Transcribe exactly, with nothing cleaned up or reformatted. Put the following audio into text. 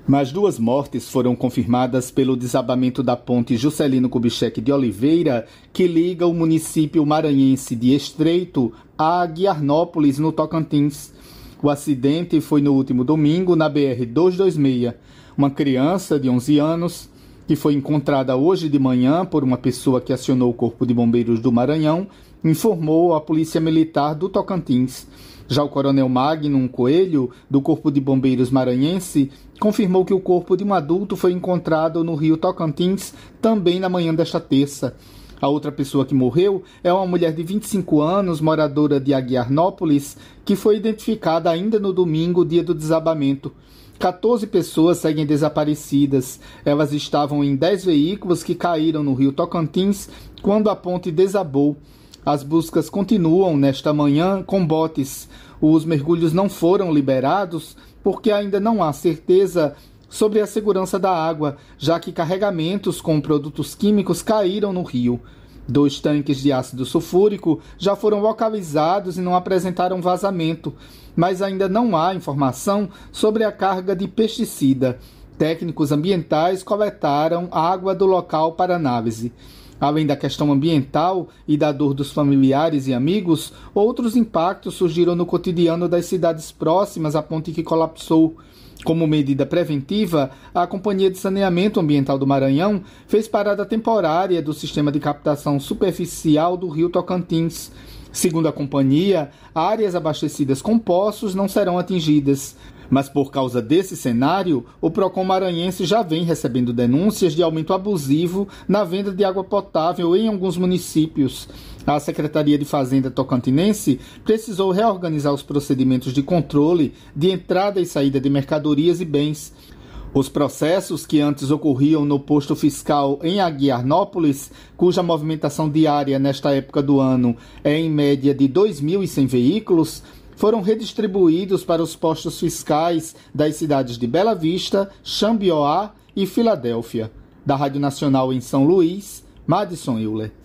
Mais duas mortes foram confirmadas pelo desabamento da ponte Juscelino Kubitschek de Oliveira, que liga o município maranhense de Estreito a Guiarnópolis, no Tocantins. O acidente foi no último domingo, na B R duzentos e vinte e seis. Uma criança de onze anos, que foi encontrada hoje de manhã por uma pessoa que acionou o Corpo de Bombeiros do Maranhão, informou a Polícia Militar do Tocantins. Já o coronel Magnum Coelho, do Corpo de Bombeiros maranhense, confirmou que o corpo de um adulto foi encontrado no rio Tocantins também na manhã desta terça. A outra pessoa que morreu é uma mulher de vinte e cinco anos, moradora de Aguiarnópolis, que foi identificada ainda no domingo, dia do desabamento. quatorze pessoas seguem desaparecidas. Elas estavam em dez veículos que caíram no rio Tocantins quando a ponte desabou. As buscas continuam nesta manhã com botes. Os mergulhos não foram liberados porque ainda não há certeza sobre a segurança da água, já que carregamentos com produtos químicos caíram no rio. Dois tanques de ácido sulfúrico já foram localizados e não apresentaram vazamento, mas ainda não há informação sobre a carga de pesticida. Técnicos ambientais coletaram água do local para análise. Além da questão ambiental e da dor dos familiares e amigos, outros impactos surgiram no cotidiano das cidades próximas à ponte que colapsou. Como medida preventiva, a Companhia de Saneamento Ambiental do Maranhão fez parada temporária do sistema de captação superficial do rio Tocantins. Segundo a companhia, áreas abastecidas com poços não serão atingidas. Mas por causa desse cenário, o Procon maranhense já vem recebendo denúncias de aumento abusivo na venda de água potável em alguns municípios. A Secretaria de Fazenda tocantinense precisou reorganizar os procedimentos de controle de entrada e saída de mercadorias e bens. Os processos que antes ocorriam no posto fiscal em Aguiarnópolis, cuja movimentação diária nesta época do ano é em média de dois mil e cem veículos, foram redistribuídos para os postos fiscais das cidades de Bela Vista, Xambioá e Filadélfia. Da Rádio Nacional em São Luís, Madison Euler.